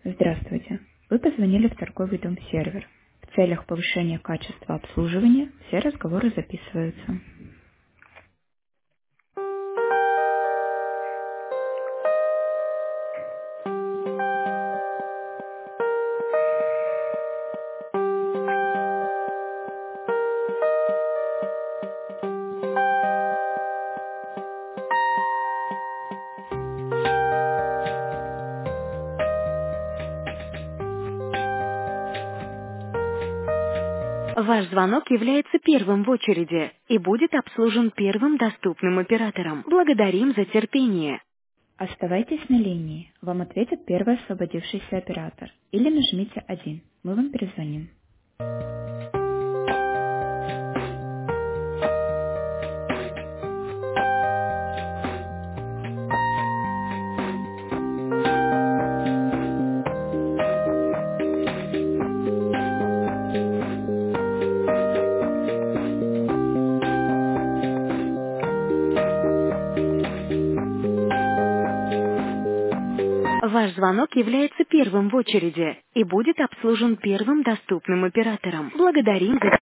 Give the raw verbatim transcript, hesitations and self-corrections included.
Здравствуйте. Вы позвонили в торговый дом «Сервер». В целях повышения качества обслуживания все разговоры записываются. Ваш звонок является первым в очереди и будет обслужен первым доступным оператором. Благодарим за терпение. Оставайтесь на линии. Вам ответит первый освободившийся оператор. Или нажмите один. Мы вам перезвоним. Ваш звонок является первым в очереди и будет обслужен первым доступным оператором. Благодарим за